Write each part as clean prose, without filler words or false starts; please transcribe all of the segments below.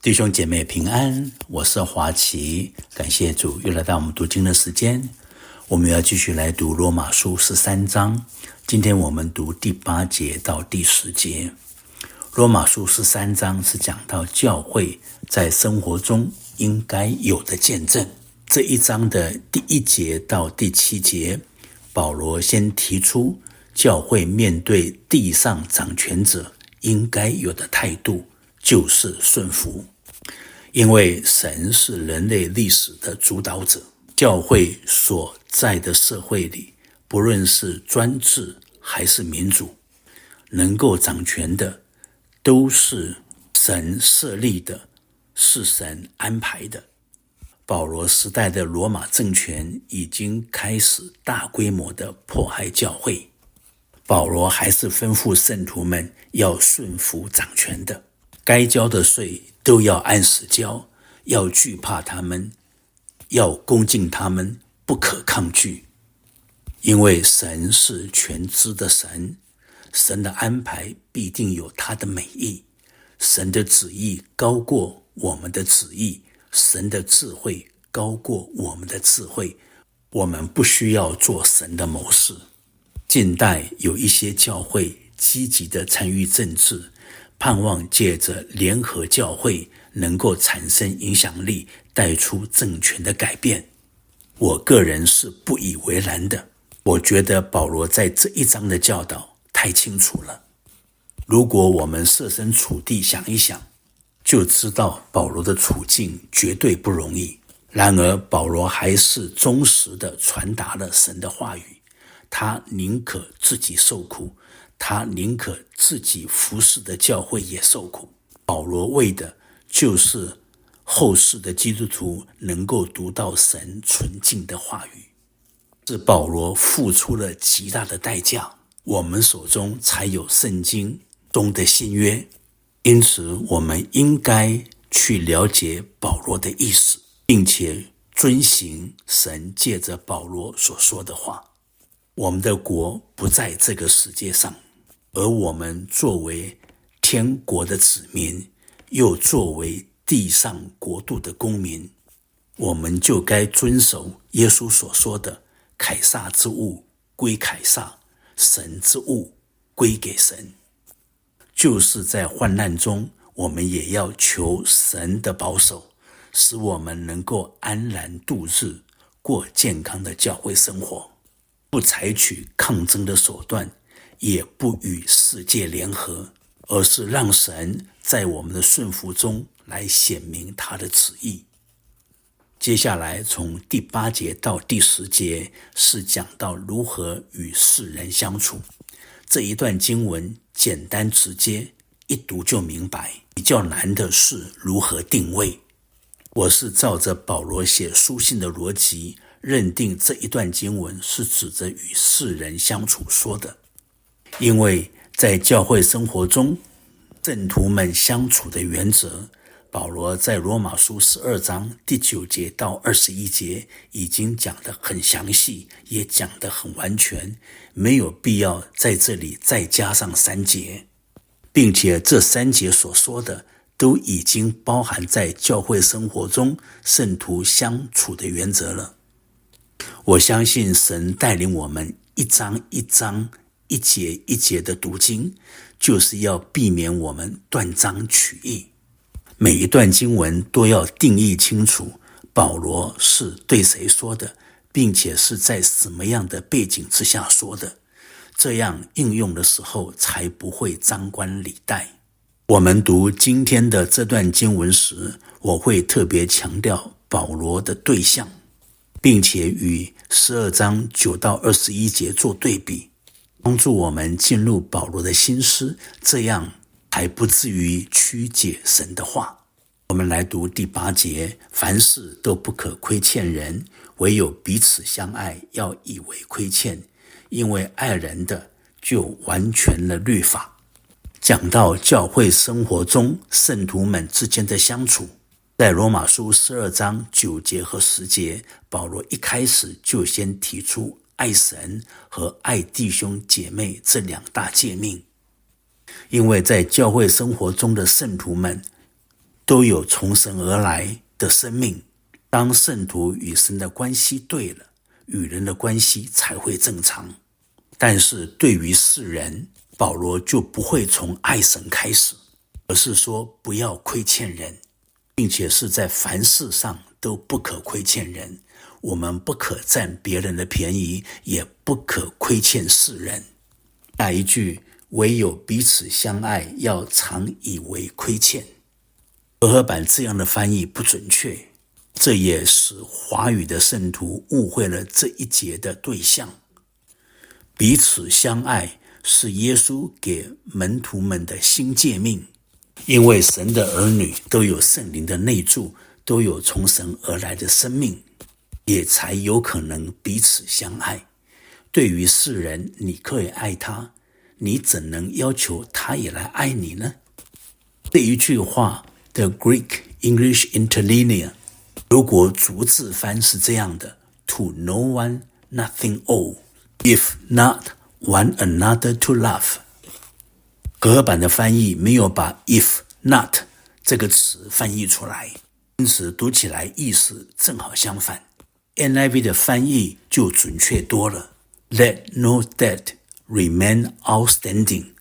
弟兄姐妹平安，我是华奇，感谢主又来到我们读经的时间。我们要继续来读罗马书13章，今天我们读第8节到第10节。罗马书13章是讲到教会在生活中应该有的见证。这一章的第1节到第7节，保罗先提出教会面对地上掌权者应该有的态度，就是顺服。因为神是人类历史的主导者，教会所在的社会里，不论是专制还是民主，能够掌权的都是神设立的，是神安排的。保罗时代的罗马政权已经开始大规模的迫害教会，保罗还是吩咐圣徒们要顺服掌权的，该交的税都要按时交，要惧怕他们，要恭敬他们，不可抗拒。因为神是全知的神，神的安排必定有他的美意，神的旨意高过我们的旨意，神的智慧高过我们的智慧，我们不需要做神的谋士。近代有一些教会积极地参与政治，盼望借着联合教会能够产生影响力，带出政权的改变。我个人是不以为然的。我觉得保罗在这一章的教导太清楚了。如果我们设身处地想一想，就知道保罗的处境绝对不容易。然而保罗还是忠实地传达了神的话语，他宁可自己受苦，他宁可自己服侍的教会也受苦。保罗为的就是后世的基督徒能够读到神纯净的话语，是保罗付出了极大的代价，我们手中才有圣经中的新约。因此我们应该去了解保罗的意思，并且遵行神借着保罗所说的话。我们的国不在这个世界上，而我们作为天国的子民，又作为地上国度的公民，我们就该遵守耶稣所说的，凯撒之物归凯撒，神之物归给神。就是在患难中，我们也要求神的保守，使我们能够安然度日，过健康的教会生活，不采取抗争的手段，也不与世界联合，而是让神在我们的顺服中来显明他的旨意。接下来从第8节到第10节是讲到如何与世人相处。这一段经文简单直接，一读就明白。比较难的是如何定位。我是照着保罗写书信的逻辑，认定这一段经文是指着与世人相处说的。因为在教会生活中，圣徒们相处的原则，保罗在罗马书12章第9节到21节已经讲得很详细，也讲得很完全，没有必要在这里再加上3节，并且这3节所说的都已经包含在教会生活中圣徒相处的原则了。我相信神带领我们一章一章，一节一节的读经，就是要避免我们断章取义。每一段经文都要定义清楚，保罗是对谁说的，并且是在什么样的背景之下说的，这样应用的时候才不会张冠李戴。我们读今天的这段经文时，我会特别强调保罗的对象，并且与12章9到21节做对比，帮助我们进入保罗的心思，这样还不至于曲解神的话。我们来读第8节，凡事都不可亏欠人，唯有彼此相爱，要以为亏欠，因为爱人的就完全了律法。讲到教会生活中圣徒们之间的相处，在罗马书12章9节和10节，保罗一开始就先提出爱神和爱弟兄姐妹这2大诫命。因为在教会生活中的圣徒们都有从神而来的生命。当圣徒与神的关系对了，与人的关系才会正常。但是对于世人，保罗就不会从爱神开始，而是说不要亏欠人，并且是在凡事上都不可亏欠人。我们不可占别人的便宜，也不可亏欠世人。下一句，唯有彼此相爱，要常以为亏欠。和合版这样的翻译不准确，这也使华语的圣徒误会了这一节的对象。彼此相爱是耶稣给门徒们的新诫命，因为神的儿女都有圣灵的内住，都有从神而来的生命，也才有可能彼此相爱。对于世人，你可以爱他，你怎能要求他也来爱你呢？这一句话的 Greek English Interlinear 如果逐字翻是这样的 To no one, nothing all, if not one another to love。 和合版的翻译没有把 if not 这个词翻译出来，因此读起来意思正好相反。 NIV 的翻译就准确多了， Let no debt remain outstanding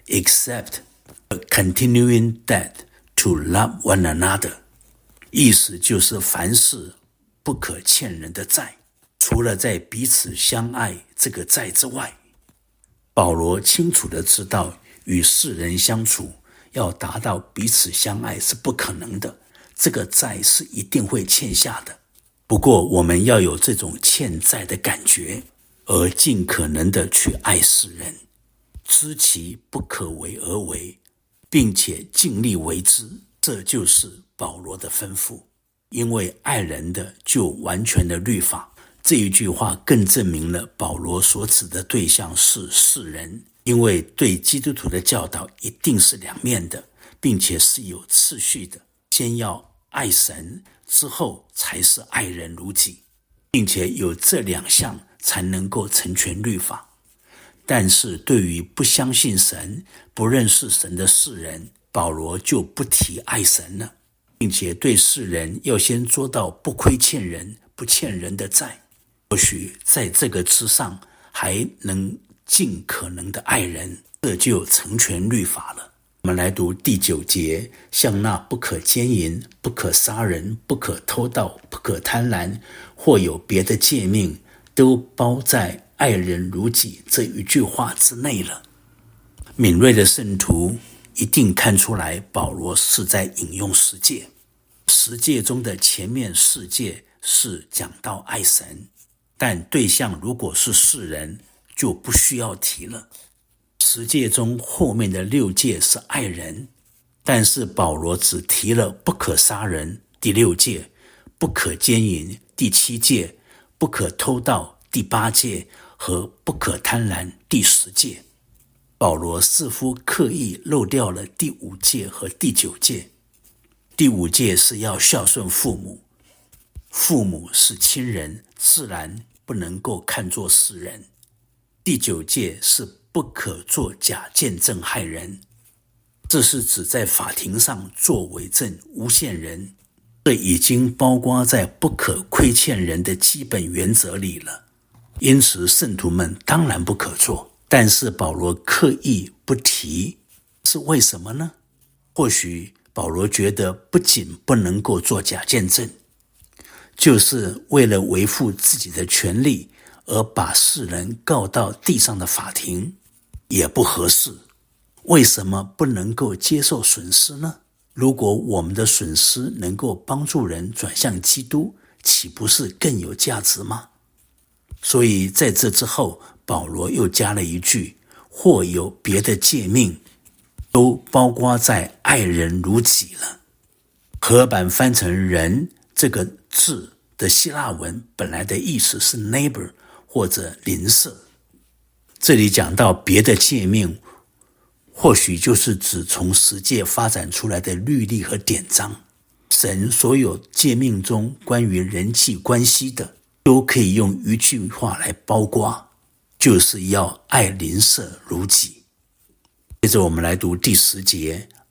except a continuing debt to love one another。 意思就是凡事不可欠人的债，除了在彼此相爱这个债之外。保罗清楚地知道，与世人相处要达到彼此相爱是不可能的，这个债是一定会欠下的。不过我们要有这种欠债的感觉，而尽可能地去爱世人，知其不可为而为，并且尽力为之，这就是保罗的吩咐。因为爱人的就完全的律法。这一句话更证明了保罗所指的对象是世人，因为对基督徒的教导一定是两面的，并且是有次序的，先要爱神，之后才是爱人如己，并且有这两项才能够成全律法。但是对于不相信神、不认识神的世人，保罗就不提爱神了，并且对世人要先做到不亏欠人、不欠人的债。或许在这个之上还能尽可能的爱人，这就成全律法了。我们来读第9节，像那不可奸淫、不可杀人、不可偷盗、不可贪婪，或有别的诫命，都包在爱人如己这一句话之内了。敏锐的圣徒一定看出来，保罗是在引用十诫。十诫中的前面4诫是讲到爱神，但对象如果是世人，就不需要提了。10诫中后面的6诫是爱人，但是保罗只提了不可杀人第6诫，不可奸淫第7诫，不可偷盗第8诫和不可贪婪第10诫。保罗似乎刻意漏掉了第5诫和第9诫。第5诫是要孝顺父母，父母是亲人，自然不能够看作世人。第9诫是不可做假见证害人，这是指在法庭上作伪证诬陷人，这已经包括在不可亏欠人的基本原则里了。因此圣徒们当然不可做，但是保罗刻意不提，是为什么呢？或许保罗觉得不仅不能够做假见证，就是为了维护自己的权利而把世人告到地上的法庭也不合适。为什么不能够接受损失呢？如果我们的损失能够帮助人转向基督，岂不是更有价值吗？所以在这之后，保罗又加了一句，或有别的诫命，都包括在爱人如己了。和合版翻成人这个字的希腊文本来的意思是 neighbor 或者邻舍，这里讲到别的诫命，或许就是指从10诫发展出来的律例和典章。神所有诫命中关于人际关系的，都可以用一句话来包括，就是要爱邻舍如己。接着我们来读第10节，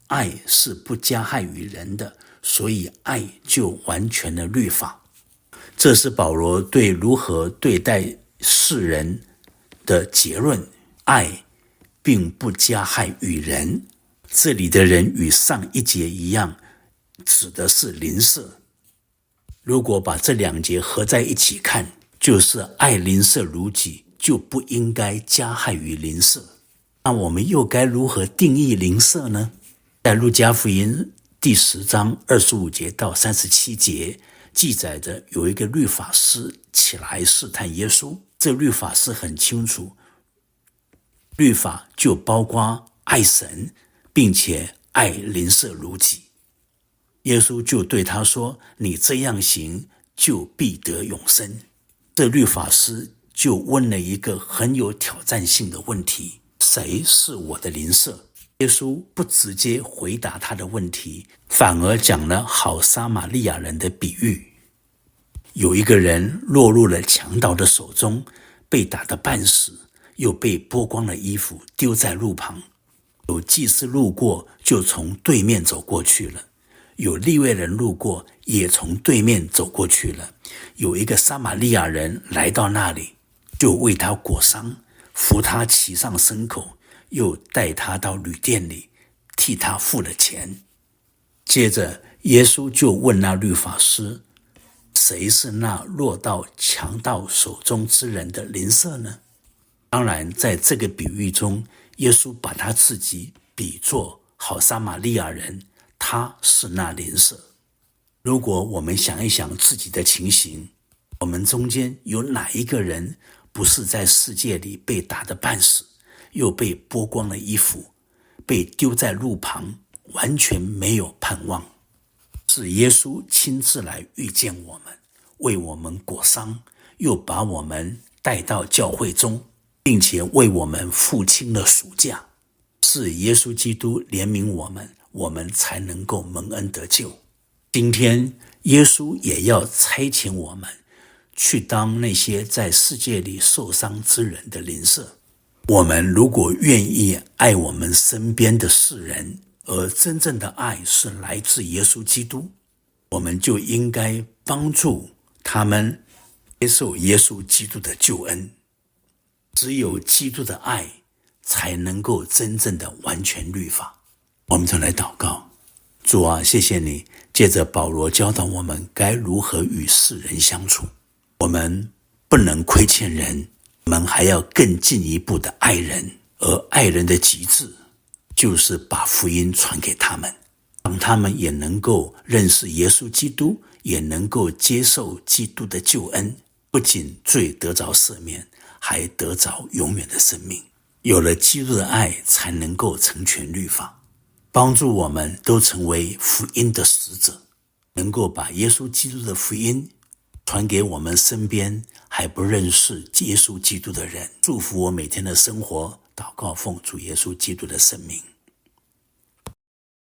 爱是不加害于人的，所以爱就完全了律法。这是保罗对如何对待世人的结论，爱并不加害于人。这里的人与上一节一样，指的是邻舍。如果把这两节合在一起看，就是爱邻舍如己，就不应该加害于邻舍。那我们又该如何定义邻舍呢？在路加福音第10章25节到37节记载着有一个律法师起来试探耶稣。这律法师很清楚，律法就包括爱神，并且爱邻舍如己。耶稣就对他说，你这样行就必得永生。这律法师就问了一个很有挑战性的问题，谁是我的邻舍？耶稣不直接回答他的问题，反而讲了好撒玛利亚人的比喻。有一个人落入了强盗的手中，被打得半死，又被剥光了衣服丢在路旁。有祭司路过，就从对面走过去了。有利未人路过，也从对面走过去了。有一个撒玛利亚人来到那里，就为他裹伤，扶他骑上牲口，又带他到旅店里，替他付了钱。接着耶稣就问那律法师，谁是那落到强盗手中之人的邻舍呢？当然在这个比喻中，耶稣把他自己比作好撒玛利亚人，他是那邻舍。如果我们想一想自己的情形，我们中间有哪一个人不是在世界里被打得半死，又被剥光了衣服，被丢在路旁，完全没有盼望？是耶稣亲自来遇见我们，为我们裹伤，又把我们带到教会中，并且为我们付清了赎价。是耶稣基督怜悯我们，我们才能够蒙恩得救。今天耶稣也要差遣我们去当那些在世界里受伤之人的邻舍。我们如果愿意爱我们身边的世人，而真正的爱是来自耶稣基督，我们就应该帮助他们接受耶稣基督的救恩。只有基督的爱才能够真正的完全律法。我们就来祷告。主啊，谢谢你借着保罗教导我们该如何与世人相处。我们不能亏欠人，我们还要更进一步的爱人，而爱人的极致就是把福音传给他们，让他们也能够认识耶稣基督，也能够接受基督的救恩，不仅罪得着赦免，还得着永远的生命。有了基督的爱，才能够成全律法，帮助我们都成为福音的使者，能够把耶稣基督的福音传给我们身边还不认识耶稣基督的人。祝福我每天的生活，祷告奉主耶稣基督的圣名。